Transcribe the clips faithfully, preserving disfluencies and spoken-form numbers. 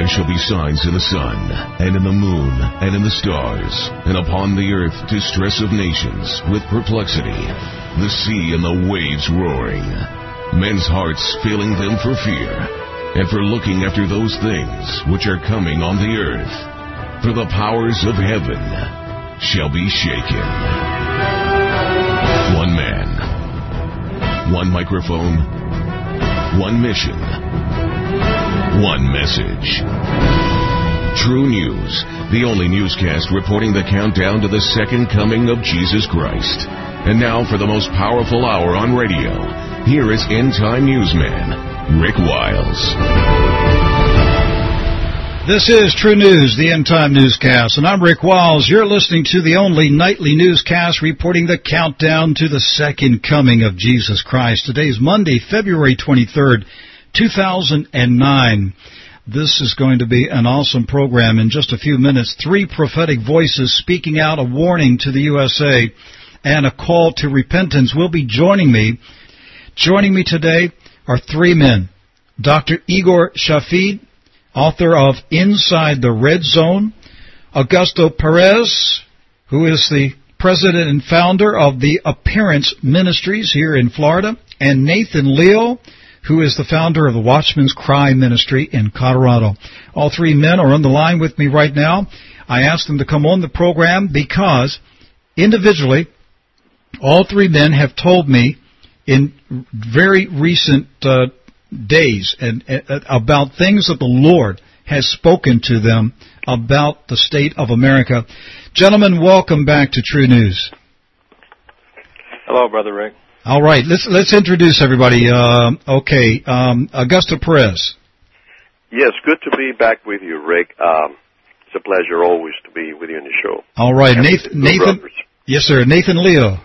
there shall be signs in the sun, and in the moon, and in the stars, and upon the earth distress of nations, with perplexity, the sea and the waves roaring, men's hearts failing them for fear, and for looking after those things which are coming on the earth. For the powers of heaven shall be shaken. One man, one microphone, one mission, one message. True News, the only newscast reporting the countdown to the second coming of Jesus Christ. And now for the most powerful hour on radio, here is End Time Newsman, Rick Wiles. This is True News, the End Time Newscast, and I'm Rick Wiles. You're listening to the only nightly newscast reporting the countdown to the second coming of Jesus Christ. Today's Monday, February twenty-third, two thousand nine. This is going to be an awesome program. In just a few minutes, three prophetic voices speaking out a warning to the U S A and a call to repentance will be joining me. Joining me today are three men. Doctor Igor Shafid, author of Inside the Red Zone, Augusto Perez, who is the president and founder of the Appearance Ministries here in Florida, and Nathan Leo, who is the founder of the Watchman's Cry Ministry in Colorado. All three men are on the line with me right now. I asked them to come on the program because individually, all three men have told me in very recent uh, days and uh, about things that the Lord has spoken to them about the state of America. Gentlemen, welcome back to True News. Hello, Brother Rick. All right, let's let's introduce everybody. Uh, okay, um, Augusto Perez. Yes, good to be back with you, Rick. Um, it's a pleasure always to be with you in the show. All right, and Nathan. Nathan yes, sir. Nathan Leo.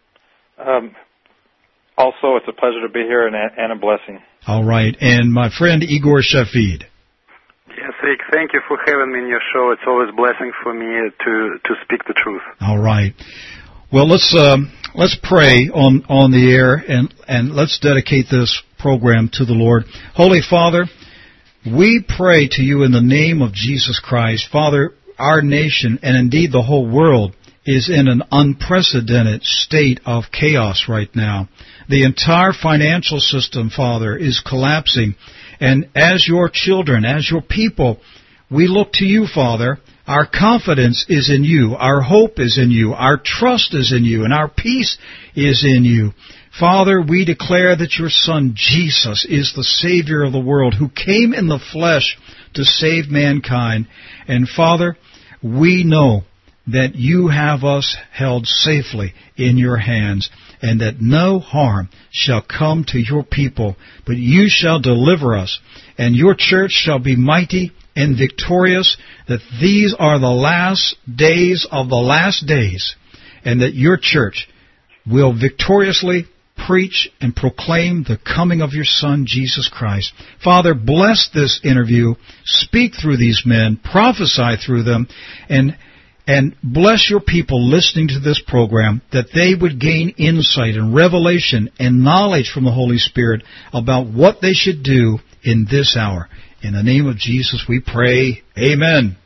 Um, also, it's a pleasure to be here and a, and a blessing. All right, and my friend Igor Shafid. Yes, Rick, thank you for having me in your show. It's always a blessing for me to, to speak the truth. All right. Well, let's um, let's pray on, on the air, and, and let's dedicate this program to the Lord. Holy Father, we pray to you in the name of Jesus Christ. Father, our nation, and indeed the whole world, is in an unprecedented state of chaos right now. The entire financial system, Father, is collapsing. And as your children, as your people, we look to you, Father. Our confidence is in you. Our hope is in you. Our trust is in you. And our peace is in you. Father, we declare that your Son, Jesus, is the Savior of the world, who came in the flesh to save mankind. And Father, we know that you have us held safely in your hands, and that no harm shall come to your people, but you shall deliver us, and your church shall be mighty and victorious, that these are the last days of the last days, and that your church will victoriously preach and proclaim the coming of your Son, Jesus Christ. Father, bless this interview, speak through these men, prophesy through them, and And bless your people listening to this program, that they would gain insight and revelation and knowledge from the Holy Spirit about what they should do in this hour. In the name of Jesus we pray. Amen.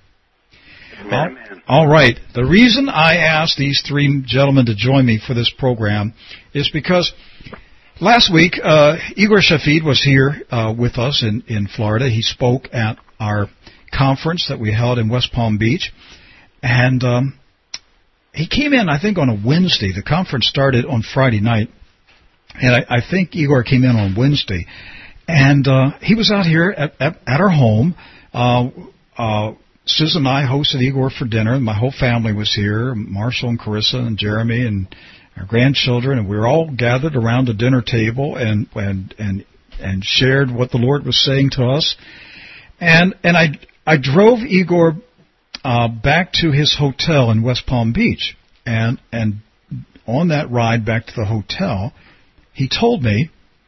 Amen. All right. The reason I asked these three gentlemen to join me for this program is because last week uh, Igor Shafid was here uh, with us in, in Florida. He spoke at our conference that we held in West Palm Beach. And um, he came in, I think, on a Wednesday. The conference started on Friday night, and I, I think Igor came in on Wednesday. And uh, he was out here at, at, at our home. Uh, uh, Susan and I hosted Igor for dinner. My whole family was here, Marshall and Carissa and Jeremy and our grandchildren, and we were all gathered around the dinner table and and and, and shared what the Lord was saying to us. And and I I drove Igor Uh, back to his hotel in West Palm Beach. And and on that ride back to the hotel, he told me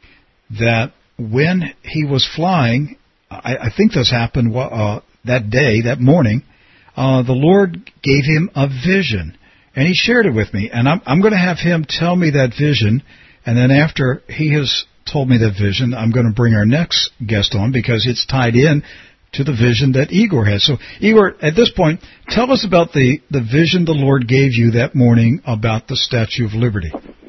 that when he was flying, I, I think this happened uh, that day, that morning, uh, the Lord gave him a vision. And he shared it with me. And I'm, I'm going to have him tell me that vision. And then after he has told me that vision, I'm going to bring our next guest on because it's tied in to the vision that Igor had. So, Igor, at this point, tell us about the, the vision the Lord gave you that morning about the Statue of Liberty.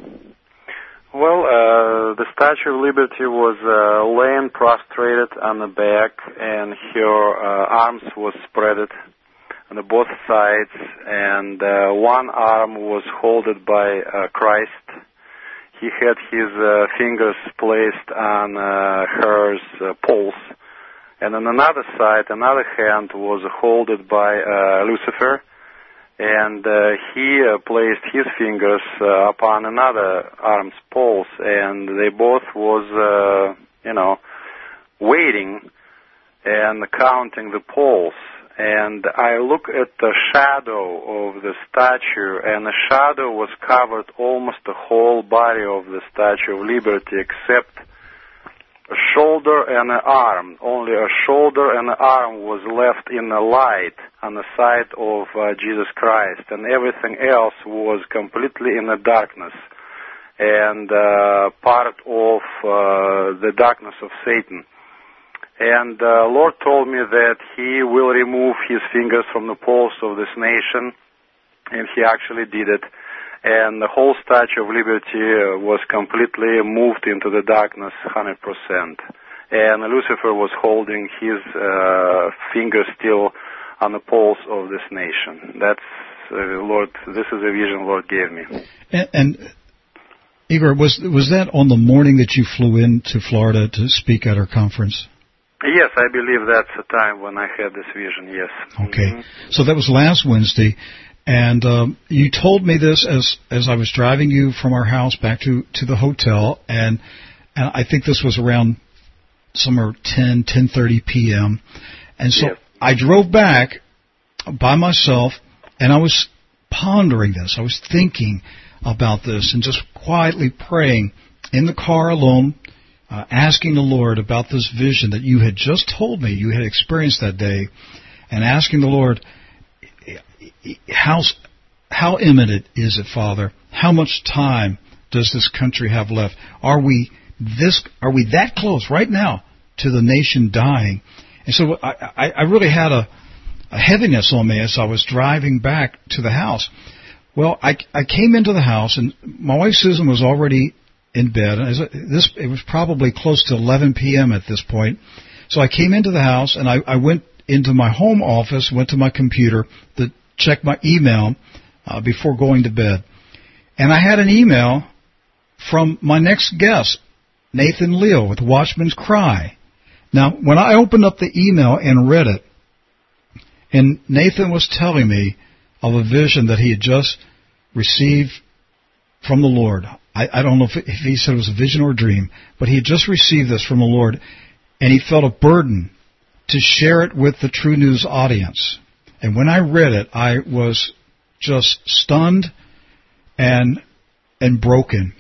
Well, uh, the Statue of Liberty was uh, laying prostrated on the back, and her uh, arms was spreaded on the both sides, and uh, one arm was held by uh, Christ. He had his uh, fingers placed on uh, her uh, pulse, and on another side, another hand was held by uh, Lucifer, and uh, he uh, placed his fingers uh, upon another arm's pulse, and they both was, uh, you know, waiting and counting the pulse. And I look at the shadow of the statue, and the shadow was covered almost the whole body of the Statue of Liberty, except a shoulder and an arm. Only a shoulder and an arm was left in the light on the side of uh, Jesus Christ, and everything else was completely in the darkness and uh, part of uh, the darkness of Satan. And the uh, Lord told me that He will remove His fingers from the pulse of this nation, and He actually did it. And the whole Statue of Liberty uh, was completely moved into the darkness, one hundred percent. And Lucifer was holding his uh, finger still on the pulse of this nation. That's uh, Lord. This is a vision the Lord gave me. And, and Igor, was was that on the morning that you flew into Florida to speak at our conference? Yes, I believe that's the time when I had this vision, yes. Okay. Mm-hmm. So that was last Wednesday, and um, you told me this as as I was driving you from our house back to, to the hotel, and, and I think this was around somewhere ten, ten thirty p.m., and so yes. I drove back by myself, and I was pondering this. I was thinking about this and just quietly praying in the car alone, Uh, asking the Lord about this vision that you had just told me you had experienced that day, and asking the Lord, how, how imminent is it, Father? How much time does this country have left? Are we this? Are we that close right now to the nation dying? And so I, I, I really had a, a heaviness on me as I was driving back to the house. Well, I, I came into the house, and my wife Susan was already in bed. This it was probably close to eleven p.m. at this point. So I came into the house, and I, I went into my home office, went to my computer to check my email uh, before going to bed. And I had an email from my next guest, Nathan Leal with Watchman's Cry. Now, when I opened up the email and read it, and Nathan was telling me of a vision that he had just received from the Lord. I, I don't know if, if he said it was a vision or a dream, but he had just received this from the Lord, and he felt a burden to share it with the True News audience. And when I read it, I was just stunned and and broken.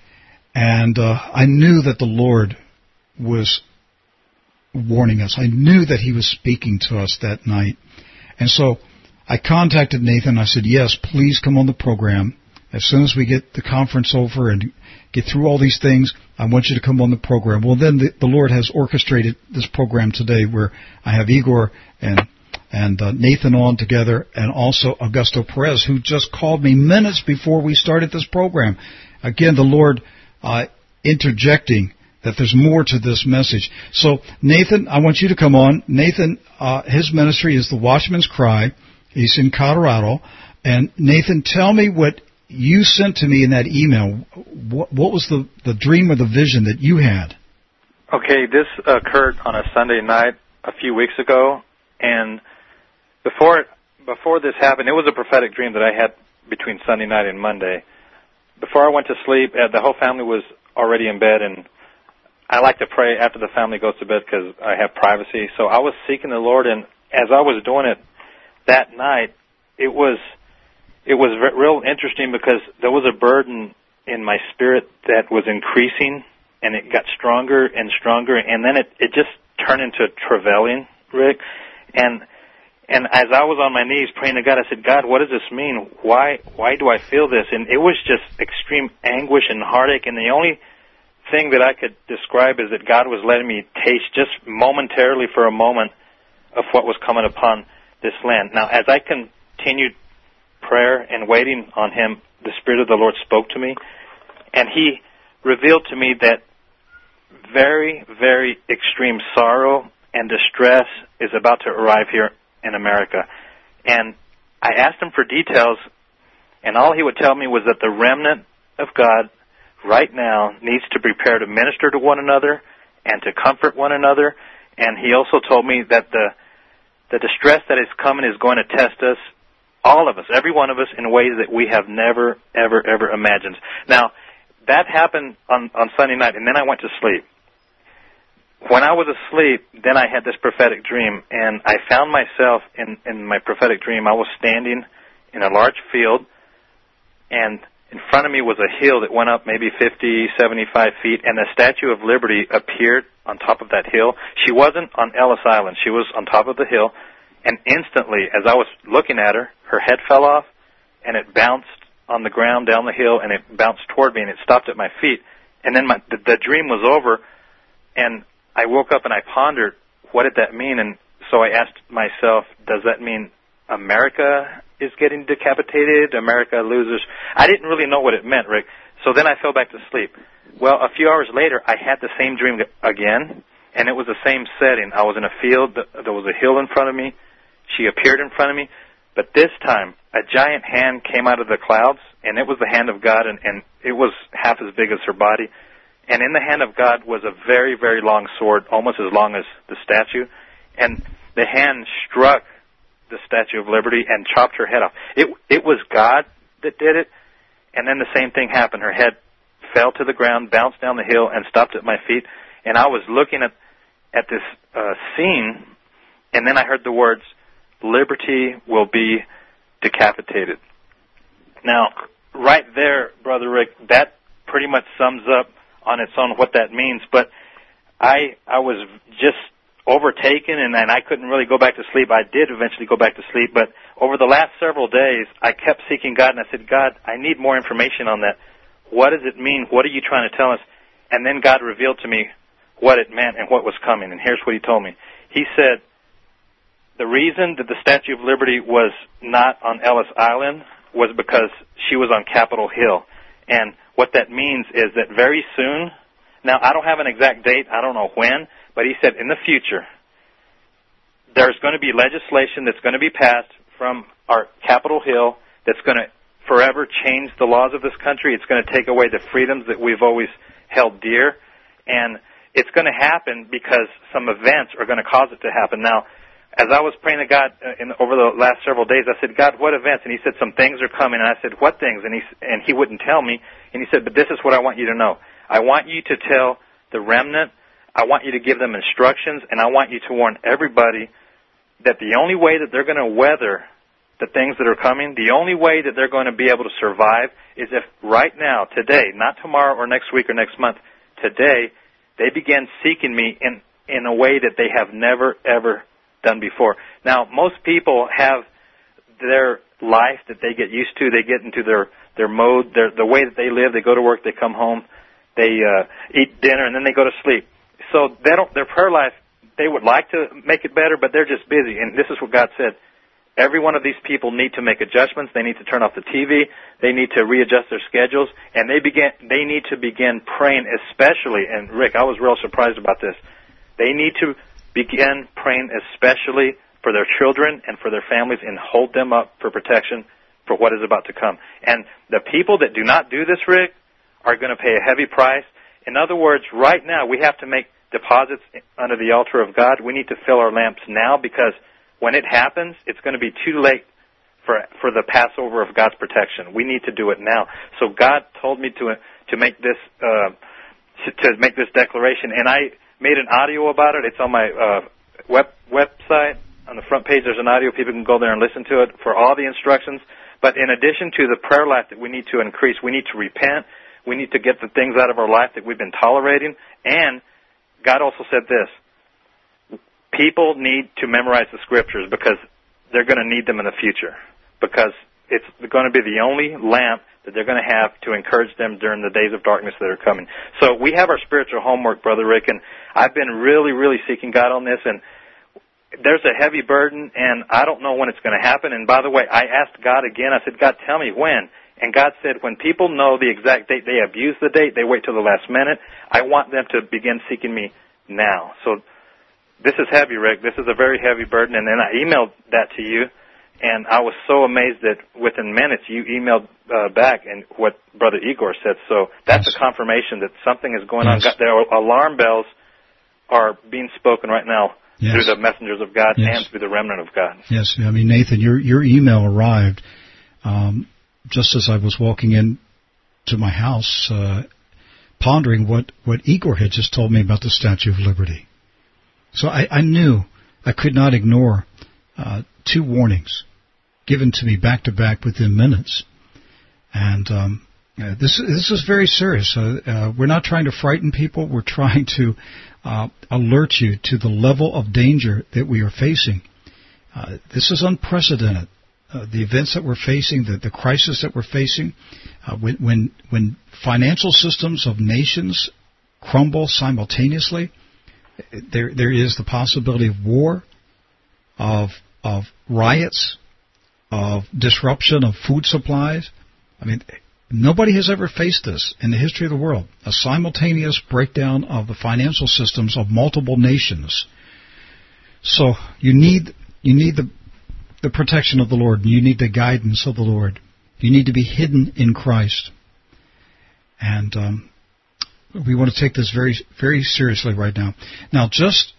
And uh, I knew that the Lord was warning us. I knew that He was speaking to us that night. And so I contacted Nathan. I said, yes, please come on the program. As soon as we get the conference over and get through all these things, I want you to come on the program. Well, then the, the Lord has orchestrated this program today where I have Igor and and uh, Nathan on together, and also Augusto Perez, who just called me minutes before we started this program. Again, the Lord uh, interjecting that there's more to this message. So, Nathan, I want you to come on. Nathan, uh, his ministry is the Watchman's Cry. He's in Colorado. And, Nathan, tell me what you sent to me in that email. What, what was the, the dream or the vision that you had? Okay, this occurred on a Sunday night a few weeks ago, and before before this happened, it was a prophetic dream that I had between Sunday night and Monday. Before I went to sleep, uh, the whole family was already in bed, and I like to pray after the family goes to bed because I have privacy. So I was seeking the Lord, and as I was doing it that night, it was it was re- real interesting because there was a burden in my spirit that was increasing, and it got stronger and stronger, and then it, it just turned into travailing, Rick. And and as I was on my knees praying to God, I said, God, what does this mean? Why why do I feel this? And it was just extreme anguish and heartache, and the only thing that I could describe is that God was letting me taste just momentarily for a moment of what was coming upon this land. Now, as I continued prayer and waiting on Him, the Spirit of the Lord spoke to me, and He revealed to me that very, very extreme sorrow and distress is about to arrive here in America. And I asked Him for details, and all He would tell me was that the remnant of God right now needs to prepare to minister to one another and to comfort one another. And He also told me that the the distress that is coming is going to test us, all of us, every one of us, in ways that we have never, ever, ever imagined. Now, that happened on, on Sunday night, and then I went to sleep. When I was asleep, then I had this prophetic dream, and I found myself in, in my prophetic dream. I was standing in a large field, and in front of me was a hill that went up maybe fifty, seventy-five feet, and the Statue of Liberty appeared on top of that hill. She wasn't on Ellis Island. She was on top of the hill, and instantly, as I was looking at her, her head fell off, and it bounced on the ground down the hill, and it bounced toward me, and it stopped at my feet. And then my, the, the dream was over, and I woke up and I pondered, what did that mean? And so I asked myself, does that mean America is getting decapitated? America loses? I didn't really know what it meant, Rick. So then I fell back to sleep. Well, a few hours later, I had the same dream again, and it was the same setting. I was in a field. There was a hill in front of me. She appeared in front of me. But this time, a giant hand came out of the clouds, and it was the hand of God, and, and it was half as big as her body. And in the hand of God was a very, very long sword, almost as long as the statue. And the hand struck the Statue of Liberty and chopped her head off. It it was God that did it. And then the same thing happened. Her head fell to the ground, bounced down the hill, and stopped at my feet. And I was looking at, at this uh, scene, and then I heard the words, "Liberty will be decapitated." Now, right there, Brother Rick, that pretty much sums up on its own what that means. But I I was just overtaken, and, and I couldn't really go back to sleep. I did eventually go back to sleep, but over the last several days, I kept seeking God, and I said, God, I need more information on that. What does it mean? What are you trying to tell us? And then God revealed to me what it meant and what was coming, and here's what He told me. He said, the reason that the Statue of Liberty was not on Ellis Island was because she was on Capitol Hill. And what that means is that very soon, now I don't have an exact date, I don't know when, but he said in the future, there's going to be legislation that's going to be passed from our Capitol Hill that's going to forever change the laws of this country. It's going to take away the freedoms that we've always held dear. And it's going to happen because some events are going to cause it to happen. Now, as I was praying to God uh, in, over the last several days, I said, God, what events? And He said, some things are coming. And I said, what things? And he, and he wouldn't tell me. And He said, but this is what I want you to know. I want you to tell the remnant, I want you to give them instructions, and I want you to warn everybody that the only way that they're going to weather the things that are coming, the only way that they're going to be able to survive is if right now, today, not tomorrow or next week or next month, today, they begin seeking me in, in a way that they have never, ever done before. Now, most people have their life that they get used to. They get into their, their mode, their, the way that they live. They go to work, they come home, they uh, eat dinner, and then they go to sleep. So they don't, their prayer life, they would like to make it better, but they're just busy. And this is what God said. Every one of these people need to make adjustments. They need to turn off the T V. They need to readjust their schedules. And they begin, they need to begin praying especially, and Rick, I was real surprised about this. They need to begin praying especially for their children and for their families and hold them up for protection for what is about to come. And the people that do not do this, Rick, are going to pay a heavy price. In other words, right now we have to make deposits under the altar of God. We need to fill our lamps now because when it happens, it's going to be too late for for the Passover of God's protection. We need to do it now. So God told me to to make this uh, to, to make this declaration, and I made an audio about it. It's on my uh, web website. On the front page, there's an audio. People can go there and listen to it for all the instructions. But in addition to the prayer life that we need to increase, we need to repent. We need to get the things out of our life that we've been tolerating. And God also said this. People need to memorize the Scriptures because they're going to need them in the future. Because it's going to be the only lamp that they're going to have to encourage them during the days of darkness that are coming. So we have our spiritual homework, Brother Rick, and I've been really, really seeking God on this. And there's a heavy burden, and I don't know when it's going to happen. And by the way, I asked God again. I said, God, tell me when. And God said, when people know the exact date, they abuse the date, they wait till the last minute. I want them to begin seeking me now. So this is heavy, Rick. This is a very heavy burden. And then I emailed that to you, and I was so amazed that within minutes you emailed uh, back and what Brother Igor said. So that's yes. a confirmation that something is going yes. on. There are alarm bells are being spoken right now yes. through the messengers of God yes. and through the remnant of God. Yes, I mean, Nathan, your your email arrived um, just as I was walking in to my house, uh, pondering what, what Igor had just told me about the Statue of Liberty. So I, I knew I could not ignore uh, two warnings given to me back to back within minutes. And um, uh, this this is very serious. Uh, uh, we're not trying to frighten people. We're trying to uh, alert you to the level of danger that we are facing. Uh, this is unprecedented. Uh, the events that we're facing, the, the crisis that we're facing, uh, when, when when financial systems of nations crumble simultaneously, there there is the possibility of war, of of riots, of disruption of food supplies. I mean, nobody has ever faced this in the history of the world, a simultaneous breakdown of the financial systems of multiple nations. So you need you need the the protection of the Lord. You need the guidance of the Lord. You need to be hidden in Christ. And um, we want to take this very, very seriously right now. Now, just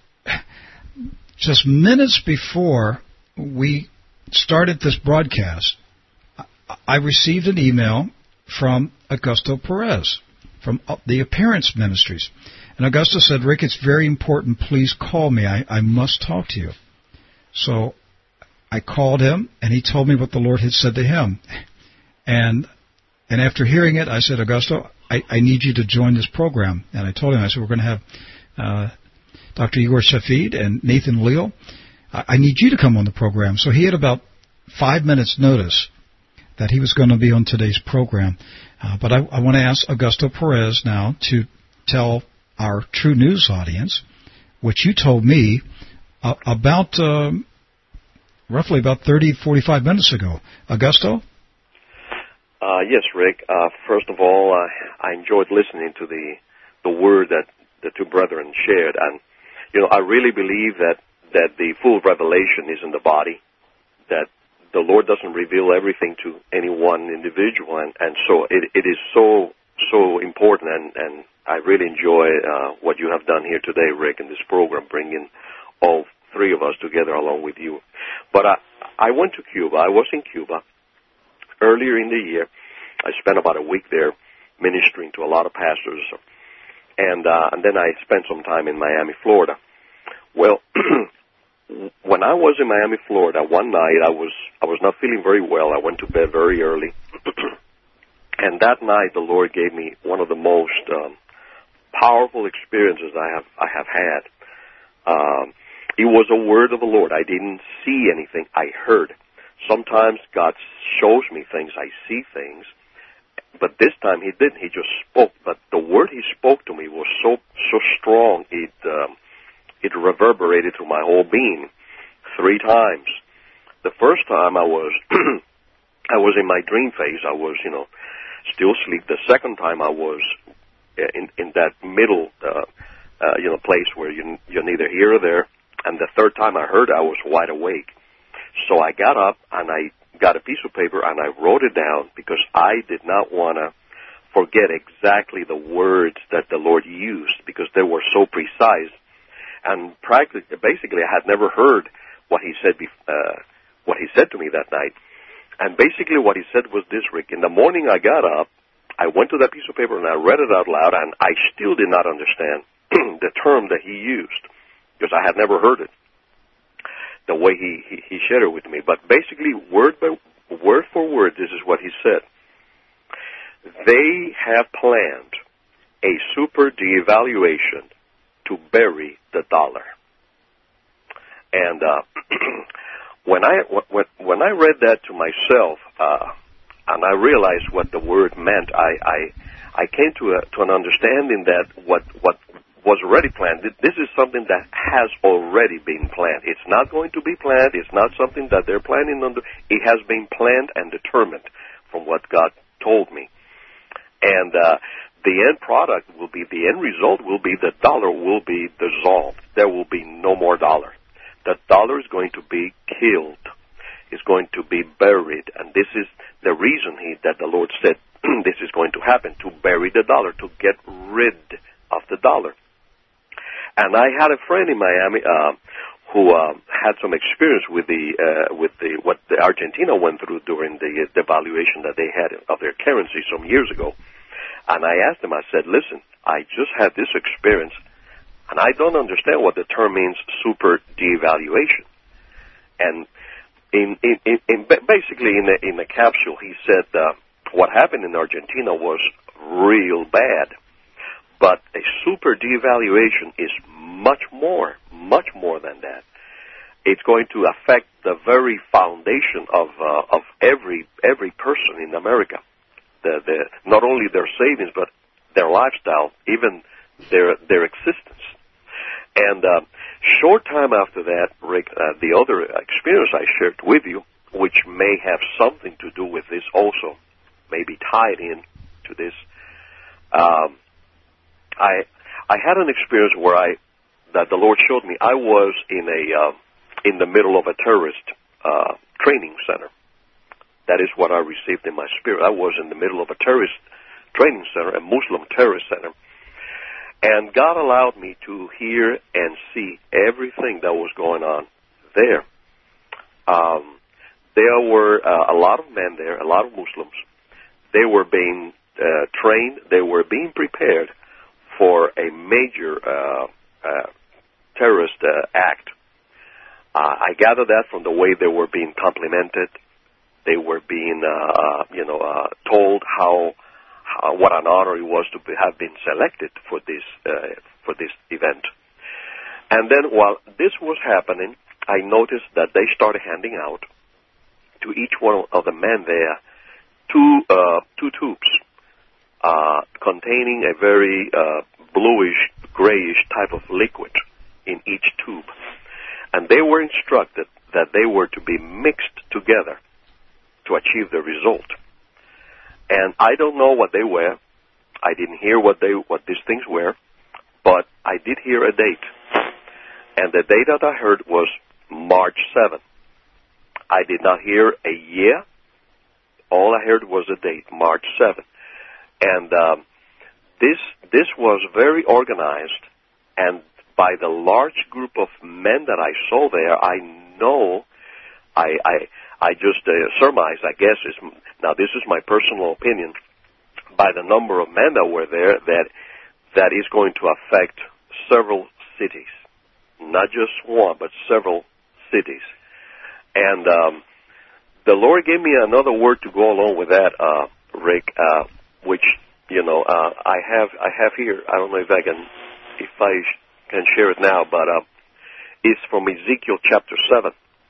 just minutes before we started this broadcast, I received an email from Augusto Perez from the Appearance Ministries. And Augusto said, Rick, it's very important. Please call me. I, I must talk to you. So I called him, and he told me what the Lord had said to him. And and after hearing it, I said, Augusto, I, I need you to join this program. And I told him, I said, we're going to have uh, Doctor Igor Shafid and Nathan Leal. I, I need you to come on the program. So he had about five minutes' notice that he was going to be on today's program. Uh, but I, I want to ask Augusto Perez now to tell our True News audience what you told me uh, about... Um, roughly about thirty, forty-five minutes ago. Augusto? Uh, yes, Rick. Uh, first of all, uh, I enjoyed listening to the the word that the two brethren shared. And, you know, I really believe that, that the full revelation is in the body, that the Lord doesn't reveal everything to any one individual. And, and so it, it is so, so important. And, and I really enjoy uh, what you have done here today, Rick, in this program, bringing all three of us together along with you. But I, I went to Cuba. I was in Cuba earlier in the year. I spent about a week there ministering to a lot of pastors, and uh, and then I spent some time in Miami, Florida. Well, when I was in Miami, Florida, one night I was I was not feeling very well. I went to bed very early, and that night the Lord gave me one of the most um, powerful experiences I have I have had. Um, It was a word of the Lord. I didn't see anything. I heard. Sometimes God shows me things. I see things. But this time He didn't. He just spoke. But the word He spoke to me was so so strong, it um, it reverberated through my whole being three times. The first time I was I was in my dream phase. I was, you know, still asleep. The second time I was in in that middle, uh, uh, you know, place where you you're neither here or there. And the third time I heard, I was wide awake. So I got up and I got a piece of paper and I wrote it down because I did not want to forget exactly the words that the Lord used because they were so precise. And practically, basically, I had never heard what He said. Uh, what He said to me that night. And basically, what He said was this, Rick. In the morning, I got up, I went to that piece of paper and I read it out loud, and I still did not understand the term that He used, because I had never heard it the way he, he, he shared it with me. But basically, word by word for word, this is what he said. They have planned a super devaluation to bury the dollar. And uh, when I when, when I read that to myself, uh, and I realized what the word meant, I I, I came to a, to an understanding that what what was already planned. This is something that has already been planned. It's not going to be planned. It's not something that they're planning on. It has been planned and determined from what God told me. And uh, the end product will be, the end result will be the dollar will be dissolved. There will be no more dollar. The dollar is going to be killed. It's going to be buried. And this is the reason he, that the Lord said this is going to happen, to bury the dollar, to get rid of the dollar. And I had a friend in Miami uh, who uh, had some experience with the uh, with the what the Argentina went through during the devaluation that they had of their currency some years ago. And I asked him, I said, listen, I just had this experience, and I don't understand what the term means, super devaluation. And in, in, in, in basically in the, in the capsule, he said uh, what happened in Argentina was real bad. But a super devaluation is much more, much more than that. It's going to affect the very foundation of uh, of every every person in America. The, the, not only their savings, but their lifestyle, even their their existence. And uh, short time after that, Rick, uh, the other experience I shared with you, which may have something to do with this also, maybe tied in to this. Um, I I had an experience where I that the Lord showed me. I was in a uh, in the middle of a terrorist uh, training center. That is what I received in my spirit. I was in the middle of a terrorist training center, a Muslim terrorist center, and God allowed me to hear and see everything that was going on there. Um, there were uh, a lot of men there, a lot of Muslims. They were being uh, trained. They were being prepared for a major uh, uh, terrorist uh, act. Uh, I gather that from the way they were being complimented. They were being, uh, uh, you know, uh, told how, how what an honor it was to be, have been selected for this uh, for this event. And then while this was happening, I noticed that they started handing out to each one of the men there two uh, two tubes. Uh, containing a very uh, bluish, grayish type of liquid in each tube. And they were instructed that they were to be mixed together to achieve the result. And I don't know what they were. I didn't hear what they what these things were, but I did hear a date. And the date that I heard was March seventh. I did not hear a year. All I heard was a date, March seventh. And um, this this was very organized, and by the large group of men that I saw there, I know, I I, I just uh, surmise, I guess, is, now this is my personal opinion, by the number of men that were there, that that is going to affect several cities, not just one, but several cities. And um, the Lord gave me another word to go along with that, uh, Rick. Uh, which, you know, uh, I have I have here. I don't know if I can if I can share it now, but uh, it's from Ezekiel chapter seven,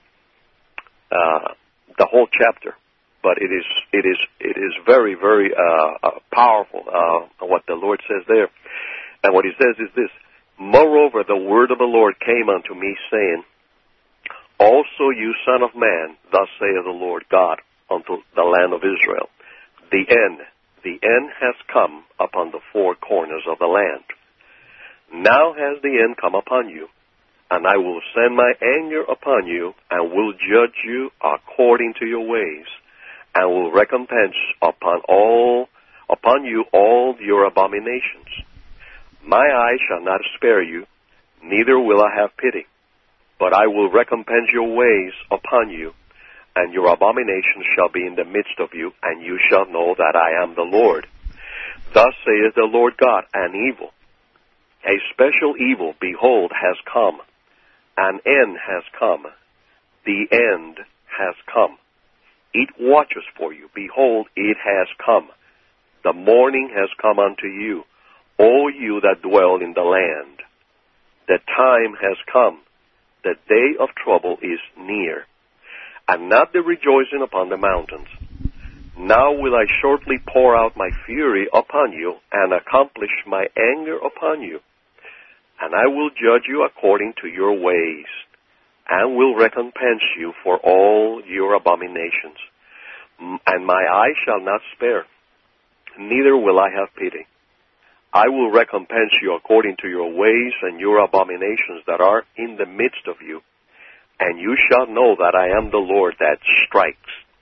uh, the whole chapter. But it is it is it is very very uh, uh, powerful uh, what the Lord says there, and what He says is this: moreover, the word of the Lord came unto me, saying, also you son of man, thus saith the Lord God unto the land of Israel, the end. The end has come upon the four corners of the land. Now has the end come upon you, and I will send my anger upon you, and will judge you according to your ways, and will recompense upon all upon you all your abominations. My eye shall not spare you, neither will I have pity, but I will recompense your ways upon you, and your abominations shall be in the midst of you, and you shall know that I am the Lord. Thus saith the Lord God, an evil, a special evil, behold, has come. An end has come. The end has come. It watches for you. Behold, it has come. The morning has come unto you, all you that dwell in the land. The time has come. The day of trouble is near, and not the rejoicing upon the mountains. Now will I shortly pour out my fury upon you, and accomplish my anger upon you. And I will judge you according to your ways, and will recompense you for all your abominations. And my eye shall not spare, neither will I have pity. I will recompense you according to your ways and your abominations that are in the midst of you. And you shall know that I am the Lord that strikes.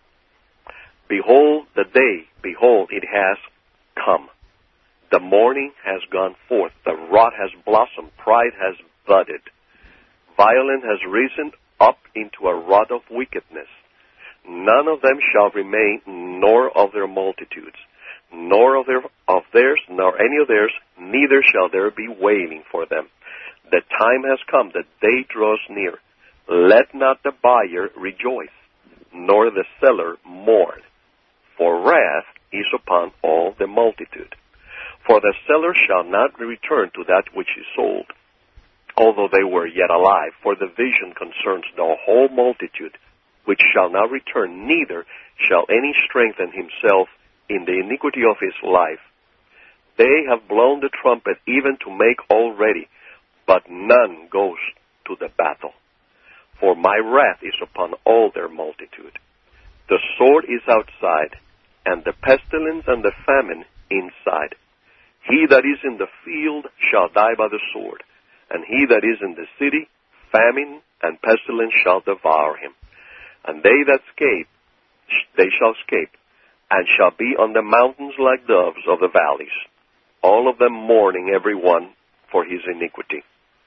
Behold the day, behold, it has come. The morning has gone forth, the rod has blossomed, pride has budded. Violence has risen up into a rod of wickedness. None of them shall remain, nor of their multitudes, nor of, their, of theirs, nor any of theirs, neither shall there be wailing for them. The time has come, the day draws near. Let not the buyer rejoice, nor the seller mourn, for wrath is upon all the multitude. For the seller shall not return to that which is sold, although they were yet alive, for the vision concerns the whole multitude, which shall not return, neither shall any strengthen himself in the iniquity of his life. They have blown the trumpet even to make all ready, but none goes to the battle. For my wrath is upon all their multitude. The sword is outside, and the pestilence and the famine inside. He that is in the field shall die by the sword, and he that is in the city, famine and pestilence shall devour him. And they that escape, they shall escape, and shall be on the mountains like doves of the valleys, all of them mourning every one for his iniquity.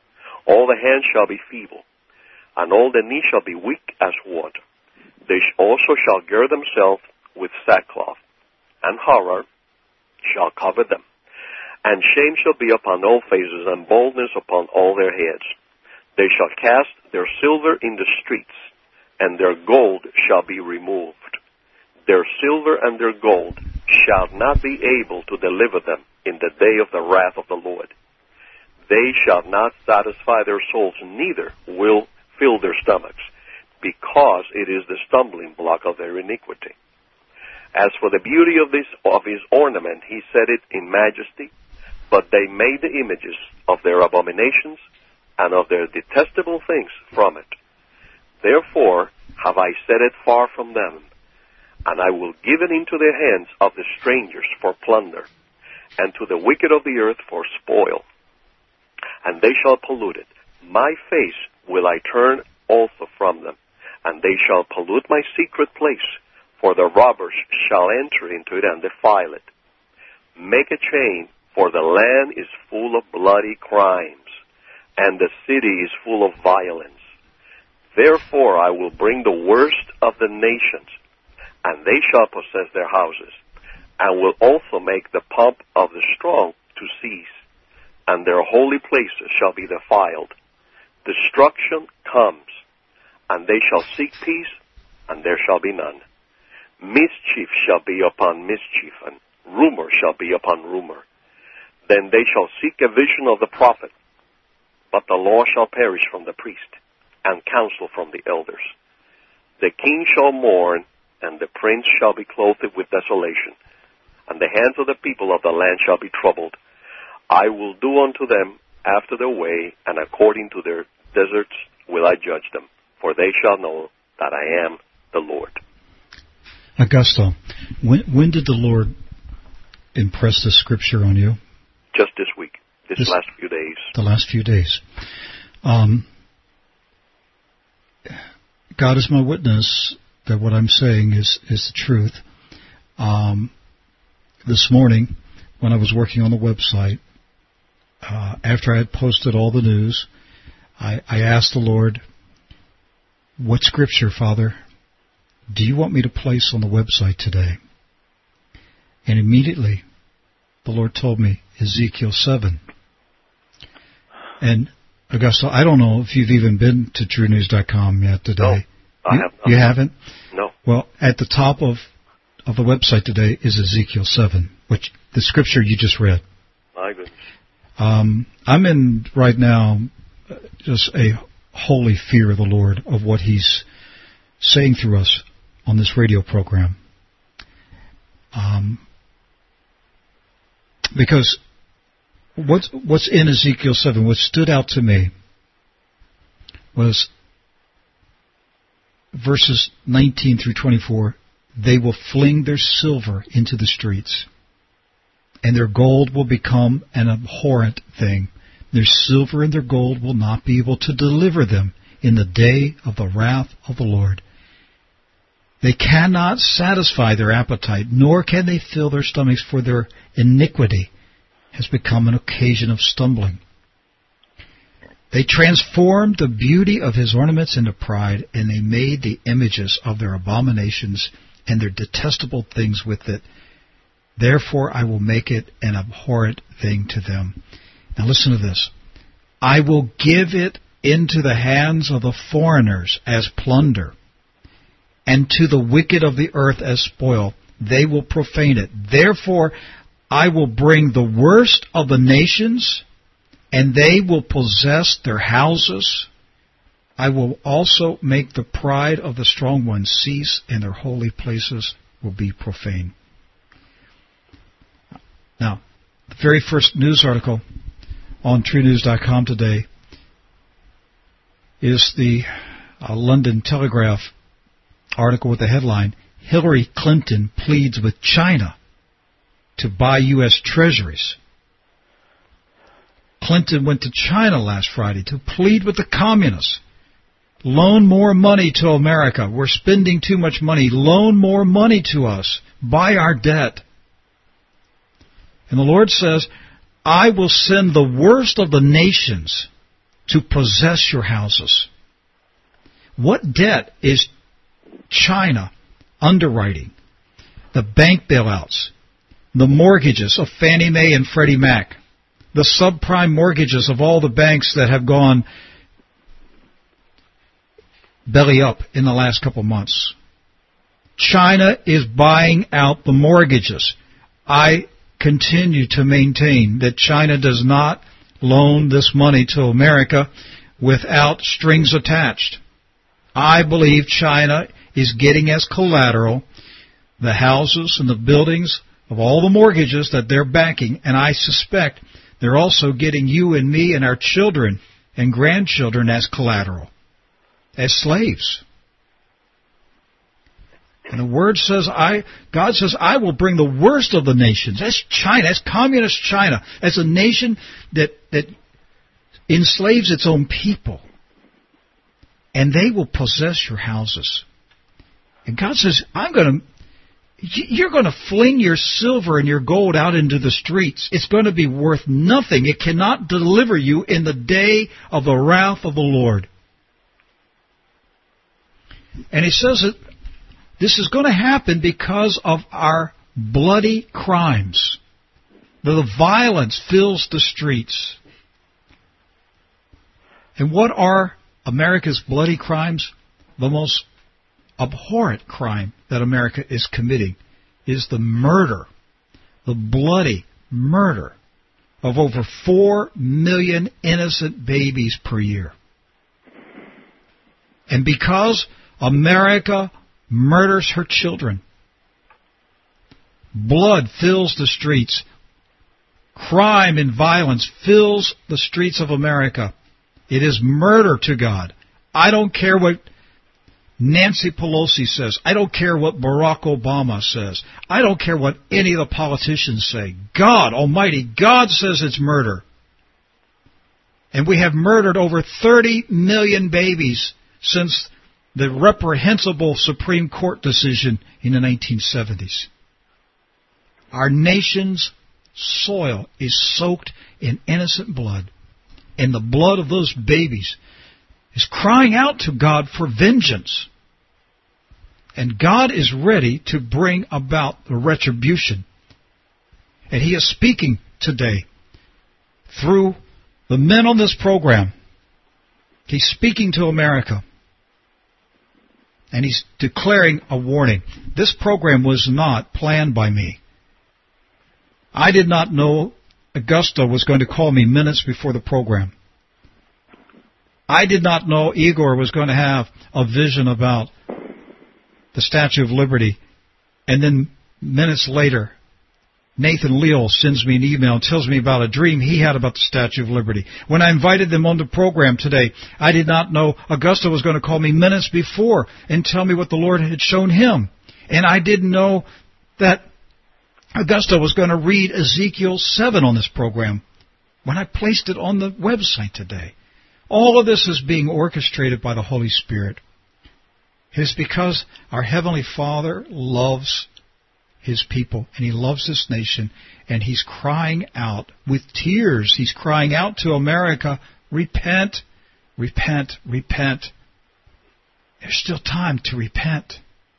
All the hands shall be feeble, and all the knees shall be weak as water. They also shall gird themselves with sackcloth, and horror shall cover them. And shame shall be upon all faces, and boldness upon all their heads. They shall cast their silver in the streets, and their gold shall be removed. Their silver and their gold shall not be able to deliver them in the day of the wrath of the Lord. They shall not satisfy their souls, neither will fill their stomachs, because it is the stumbling block of their iniquity. As for the beauty of this of his ornament, he set it in majesty, but they made the images of their abominations and of their detestable things from it. Therefore have I set it far from them, and I will give it into the hands of the strangers for plunder, and to the wicked of the earth for spoil. And they shall pollute it. My face will I turn also from them, and they shall pollute my secret place, for the robbers shall enter into it and defile it. Make a chain, for the land is full of bloody crimes, and the city is full of violence. Therefore I will bring the worst of the nations, and they shall possess their houses, and will also make the pomp of the strong to cease, and their holy places shall be defiled. Destruction comes, and they shall seek peace, and there shall be none. Mischief shall be upon mischief, and rumor shall be upon rumor. Then they shall seek a vision of the prophet, but the law shall perish from the priest, and counsel from the elders. The king shall mourn, and the prince shall be clothed with desolation, and the hands of the people of the land shall be troubled. I will do unto them after their way, and according to their deserts will I judge them, for they shall know that I am the Lord. Augusto, when, when did the Lord impress this scripture on you? Just this week, this, this last few days. The last few days. Um, God is my witness that what I'm saying is, is the truth. Um, this morning, when I was working on the website, uh, after I had posted all the news, I, I asked the Lord, what scripture, Father, do you want me to place on the website today? And immediately, the Lord told me, Ezekiel seven. And, Augusto, I don't know if you've even been to true news dot com yet today. No, I you, have not. You haven't? No. Well, at the top of, of the website today is Ezekiel seven, which the scripture you just read. My goodness. Um, I'm in, right now, just a holy fear of the Lord, of what He's saying through us on this radio program. Um, because what's, what's in Ezekiel seven, what stood out to me was verses nineteen through twenty-four. They will fling their silver into the streets, and their gold will become an abhorrent thing. Their silver and their gold will not be able to deliver them in the day of the wrath of the Lord. They cannot satisfy their appetite, nor can they fill their stomachs, for their iniquity has become an occasion of stumbling. They transformed the beauty of his ornaments into pride, and they made the images of their abominations and their detestable things with it. Therefore I will make it an abhorrent thing to them. Now listen to this. I will give it into the hands of the foreigners as plunder, and to the wicked of the earth as spoil. They will profane it. Therefore I will bring the worst of the nations, and they will possess their houses. I will also make the pride of the strong ones cease, and their holy places will be profane. Now, the very first news article on true news dot com today is the uh, London Telegraph article with the headline, Hillary Clinton pleads with China to buy U S treasuries. Clinton went to China last Friday to plead with the communists. Loan more money to America. We're spending too much money. Loan more money to us. Buy our debt. And the Lord says, I will send the worst of the nations to possess your houses. What debt is China underwriting? The bank bailouts, the mortgages of Fannie Mae and Freddie Mac, the subprime mortgages of all the banks that have gone belly up in the last couple months. China is buying out the mortgages. I continue to maintain that China does not loan this money to America without strings attached. I believe China is getting as collateral the houses and the buildings of all the mortgages that they're backing, and I suspect they're also getting you and me and our children and grandchildren as collateral, as slaves. And the Word says, I, God says, I will bring the worst of the nations. That's China. That's communist China. That's a nation that, that enslaves its own people. And they will possess your houses. And God says, I'm going to, you're going to fling your silver and your gold out into the streets. It's going to be worth nothing. It cannot deliver you in the day of the wrath of the Lord. And He says that this is going to happen because of our bloody crimes. The violence fills the streets. And what are America's bloody crimes? The most abhorrent crime that America is committing is the murder, the bloody murder of over four million innocent babies per year. And because America murders her children, blood fills the streets. Crime and violence fills the streets of America. It is murder to God. I don't care what Nancy Pelosi says. I don't care what Barack Obama says. I don't care what any of the politicians say. God Almighty, God says it's murder. And we have murdered over thirty million babies since the reprehensible Supreme Court decision in the nineteen seventies. Our nation's soil is soaked in innocent blood, and the blood of those babies is crying out to God for vengeance. And God is ready to bring about the retribution. And He is speaking today through the men on this program. He's speaking to America. And He's declaring a warning. This program was not planned by me. I did not know Augusta was going to call me minutes before the program. I did not know Igor was going to have a vision about the Statue of Liberty. And then minutes later, Nathan Leal sends me an email and tells me about a dream he had about the Statue of Liberty. When I invited them on the program today, I did not know Augusto was going to call me minutes before and tell me what the Lord had shown him. And I didn't know that Augusto was going to read Ezekiel seven on this program when I placed it on the website today. All of this is being orchestrated by the Holy Spirit. It is because our Heavenly Father loves His people, and He loves this nation, and He's crying out with tears. He's crying out to America, repent, repent, repent. There's still time to repent.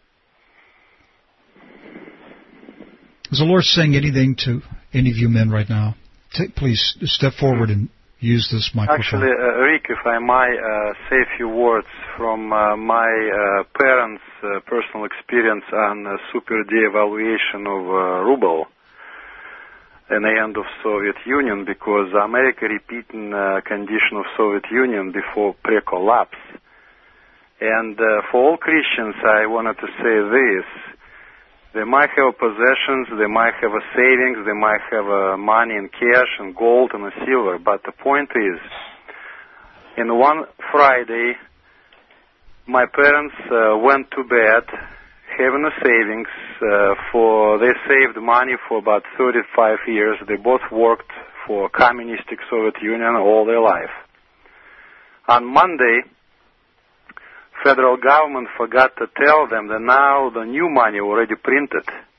Is the Lord saying anything to any of you men right now? Take, please step forward and use this microphone. Actually, uh, Rick, if I might uh, say a few words from uh, my uh, parents' uh, personal experience on uh, super devaluation of uh, ruble and the end of Soviet Union, because America repeating uh, condition of Soviet Union before pre-collapse. And uh, for all Christians, I wanted to say this. They might have possessions, they might have a savings, they might have uh, money in cash and gold and silver, but the point is, in one Friday, my parents uh, went to bed having a savings uh, for, they saved money for about thirty-five years. They both worked for communistic Soviet Union all their life. On Monday, federal government forgot to tell them that now the new money already printed,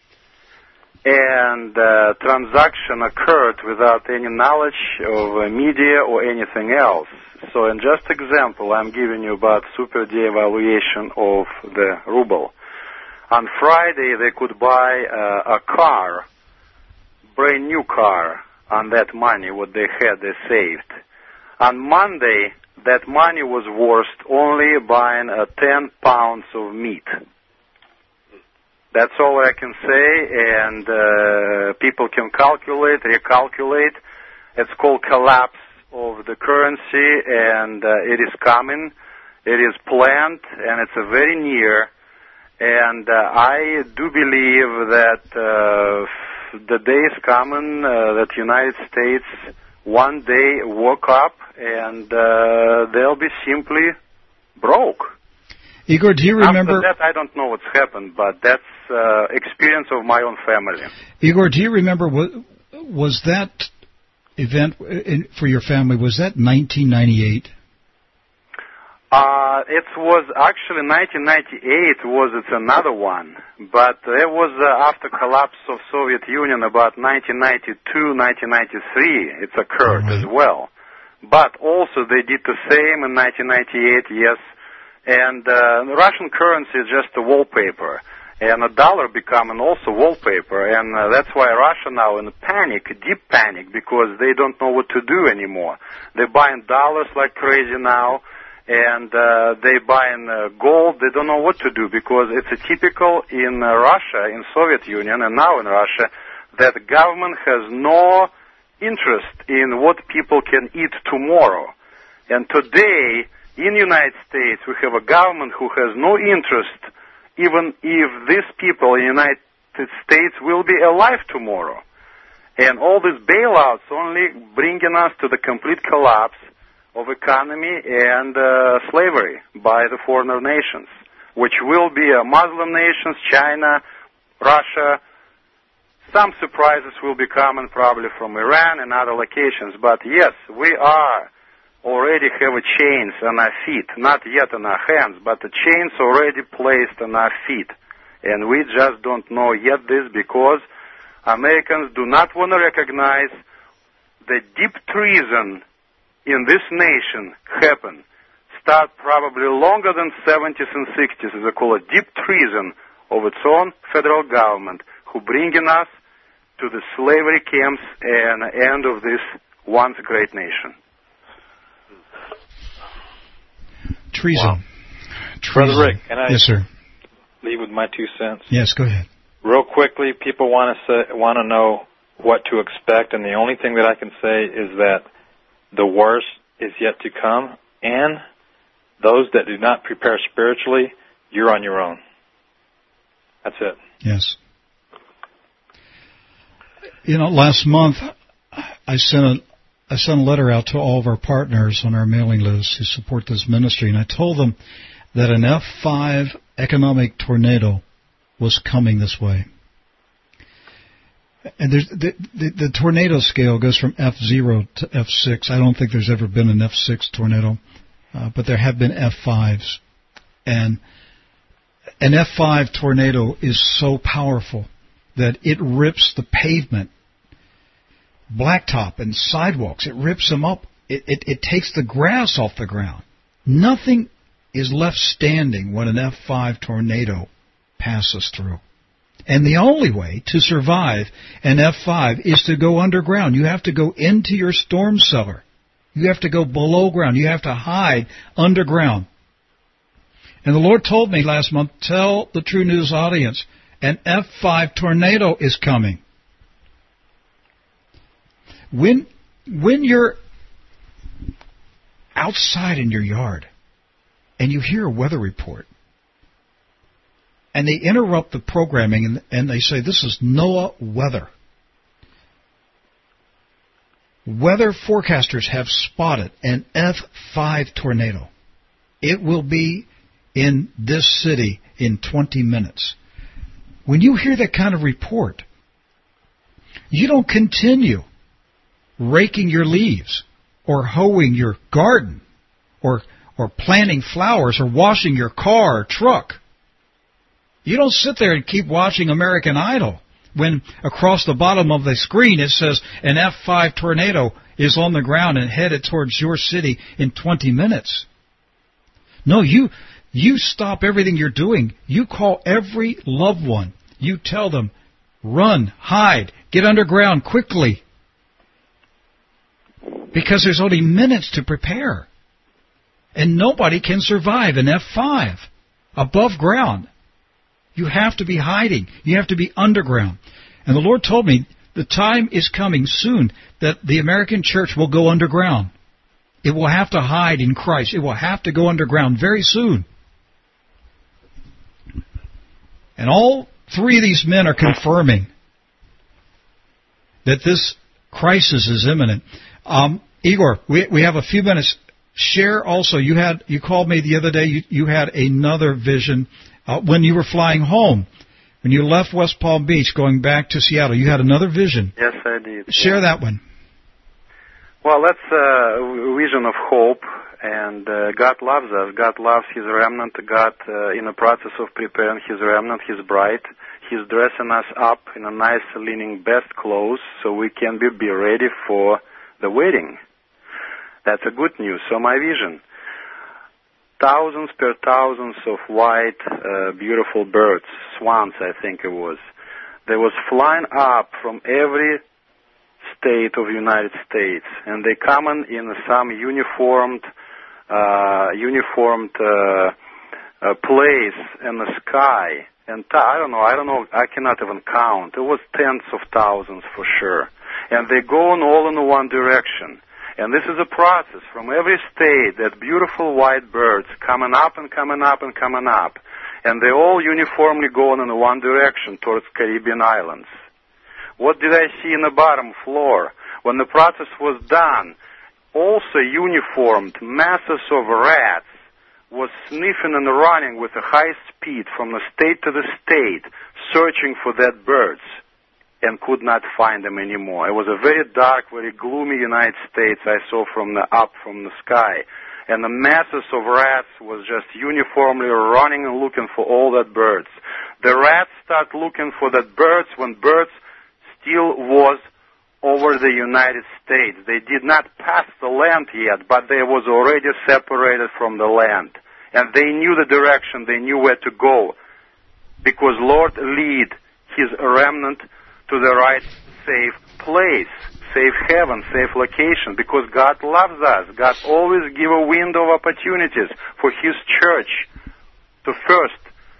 and uh, transaction occurred without any knowledge of uh, media or anything else. So in just example, I'm giving you about super devaluation of the ruble. On Friday, they could buy uh, a car, brand new car, on that money, what they had, they saved. On Monday, that money was worth only buying uh, ten pounds of meat. That's all I can say, and uh, people can calculate, recalculate. It's called collapse of the currency, and uh, it is coming. It is planned, and it's uh, very near. And uh, I do believe that uh, the day is coming uh, that United States one day woke up and uh, they'll be simply broke. Igor, do you remember... After that, I don't know what's happened, but that's uh, experience of my own family. Igor, do you remember, what, was that event in, for your family, was that nineteen ninety-eight? Uh, it was actually nineteen ninety-eight was it's another one, but it was uh, after collapse of Soviet Union about nineteen ninety-two, nineteen ninety-three. It's occurred mm-hmm. as well. But also they did the same in nineteen ninety-eight, yes. And uh, the Russian currency is just a wallpaper, and a dollar becoming also wallpaper, and uh, that's why Russia now in a panic, deep panic, because they don't know what to do anymore. They're buying dollars like crazy now. And uh, they buying uh, gold. They don't know what to do because it's a typical in uh, Russia, in Soviet Union, and now in Russia, that the government has no interest in what people can eat tomorrow. And today, in the United States, we have a government who has no interest, even if these people in the United States will be alive tomorrow. And all these bailouts only bringing us to the complete collapse of economy and uh, slavery by the foreigner nations, which will be uh, Muslim nations, China, Russia. Some surprises will be coming probably from Iran and other locations. But yes, we are already have a chains on our feet, not yet on our hands, but the chains already placed on our feet. And we just don't know yet this because Americans do not want to recognize the deep treason in this nation happen, start probably longer than seventies and sixties. They call it deep treason of its own federal government, who bringing us to the slavery camps and end of this once great nation. Treason. Wow. Treason. Brother Rick, can I yes, sir. leave with my two cents? Yes, go ahead. Real quickly, people want to say, want to know what to expect, and the only thing that I can say is that the worst is yet to come, and those that do not prepare spiritually, you're on your own. That's it. Yes. You know, last month I sent a I sent a letter out to all of our partners on our mailing list who support this ministry, and I told them that an F five economic tornado was coming this way. And there's, the, the, the tornado scale goes from F zero to F six. I don't think there's ever been an F six tornado, uh, but there have been F fives. And an F five tornado is so powerful that it rips the pavement, blacktop and sidewalks. It rips them up. It, it, it takes the grass off the ground. Nothing is left standing when an F five tornado passes through. And the only way to survive an F five is to go underground. You have to go into your storm cellar. You have to go below ground. You have to hide underground. And the Lord told me last month, tell the True News audience, an F five tornado is coming. When, when you're outside in your yard and you hear a weather report, and they interrupt the programming and, and they say, this is NOAA weather. Weather forecasters have spotted an F five tornado. It will be in this city in twenty minutes. When you hear that kind of report, you don't continue raking your leaves or hoeing your garden or, or planting flowers or washing your car or truck. You don't sit there and keep watching American Idol when across the bottom of the screen it says an F five tornado is on the ground and headed towards your city in twenty minutes. No, you you stop everything you're doing. You call every loved one. You tell them, run, hide, get underground quickly. Because there's only minutes to prepare. And nobody can survive an F five above ground. You have to be hiding. You have to be underground. And the Lord told me the time is coming soon that the American church will go underground. It will have to hide in Christ. It will have to go underground very soon. And all three of these men are confirming that this crisis is imminent. Um, Igor, we, we have a few minutes. Share also, you had you called me the other day, you, you had another vision. Uh, when you were flying home, when you left West Palm Beach going back to Seattle, you had another vision. Yes, I did. Share yeah. that one. Well, that's a vision of hope, and uh, God loves us. God loves His remnant. God, uh, in the process of preparing His remnant, His bride, He's dressing us up in a nice, leaning best clothes so we can be, be ready for the wedding. That's a good news. So my vision. Thousands per thousands of white, uh, beautiful birds, swans, I think it was. They was flying up from every state of the United States, and they coming in some uniformed, uh, uniformed uh, uh, place in the sky. And th- I don't know, I don't know, I cannot even count. It was tens of thousands for sure. And they going all in one direction. And this is a process from every state, that beautiful white birds coming up and coming up and coming up. And they all uniformly going in one direction towards Caribbean islands. What did I see in the bottom floor? When the process was done, also uniformed masses of rats was sniffing and running with a high speed from the state to the state, searching for that birds. And could not find them anymore. It was a very dark, very gloomy United States I saw from the up from the sky. And the masses of rats was just uniformly running and looking for all that birds. The rats start looking for that birds when birds still was over the United States. They did not pass the land yet, but they was already separated from the land. And they knew the direction, they knew where to go. Because Lord lead His remnant to the right safe place, safe heaven, safe location, because God loves us. God always give a window of opportunities for His church to first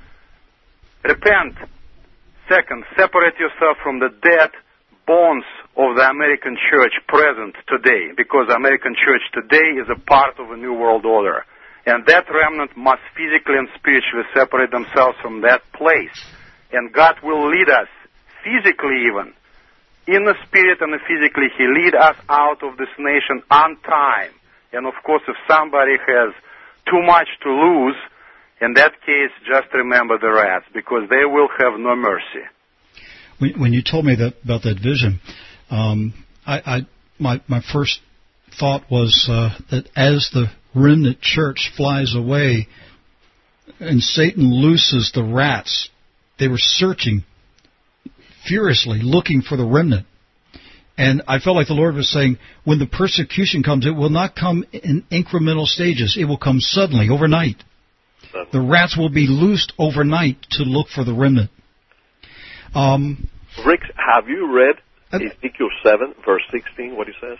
repent, second, separate yourself from the dead bones of the American church present today, because the American church today is a part of a new world order. And that remnant must physically and spiritually separate themselves from that place. And God will lead us physically even, in the spirit and physically, He lead us out of this nation on time. And of course, if somebody has too much to lose, in that case, just remember the rats, because they will have no mercy. When, when you told me that about that vision, um, I, I my my first thought was uh, that as the remnant church flies away and Satan looses the rats, they were searching furiously, looking for the remnant. And I felt like the Lord was saying, when the persecution comes, it will not come in incremental stages. It will come suddenly, overnight. The rats will be loosed overnight to look for the remnant. Um, Rick, have you read Ezekiel seven, verse sixteen, what he says?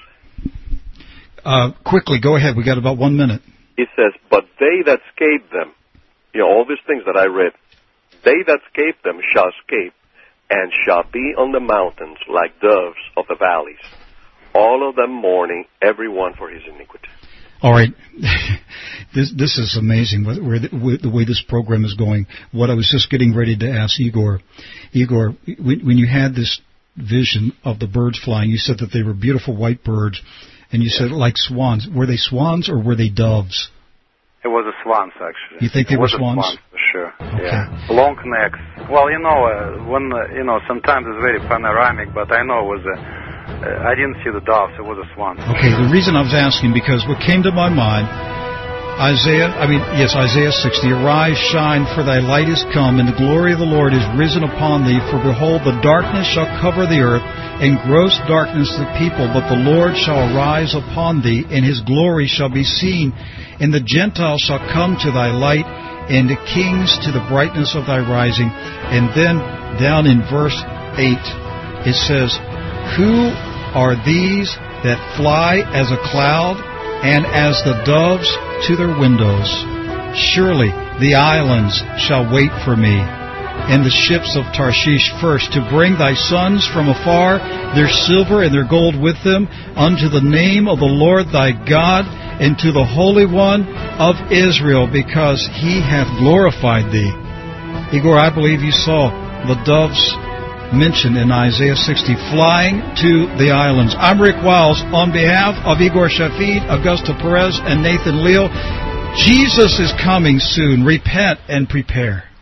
Uh, quickly, go ahead. We got about one minute. It says, but they that escape them, you know, all these things that I read, they that escape them shall escape, and shall be on the mountains like doves of the valleys, all of them mourning, every one for his iniquity. All right. this this is amazing where the, where the way this program is going. What I was just getting ready to ask Igor. Igor, when, when you had this vision of the birds flying, you said that they were beautiful white birds, and you said like swans. Were they swans or were they doves? It was a swans, actually. You think they it were was swans? A swans, for sure. Okay. Yeah. Long necks. Well, you know, uh, when uh, you know, sometimes it's very panoramic, but I know it was a. Uh, I didn't see the doves. It was a swan. Okay. The reason I was asking because what came to my mind, Isaiah. I mean, yes, Isaiah sixty. Arise, shine, for thy light is come, and the glory of the Lord is risen upon thee. For behold, the darkness shall cover the earth, and gross darkness the people. But the Lord shall arise upon thee, and His glory shall be seen. And the Gentiles shall come to thy light, and the kings to the brightness of thy rising. And then down in verse eight, it says, who are these that fly as a cloud, and as the doves to their windows? Surely the islands shall wait for me, and the ships of Tarshish first, to bring thy sons from afar, their silver and their gold with them, unto the name of the Lord thy God, and to the Holy One of Israel, because He hath glorified thee. Igor, I believe you saw the doves mentioned in Isaiah sixty flying to the islands. I'm Rick Wiles. On behalf of Igor Shafid, Augusta Perez, and Nathan Leal, Jesus is coming soon. Repent and prepare.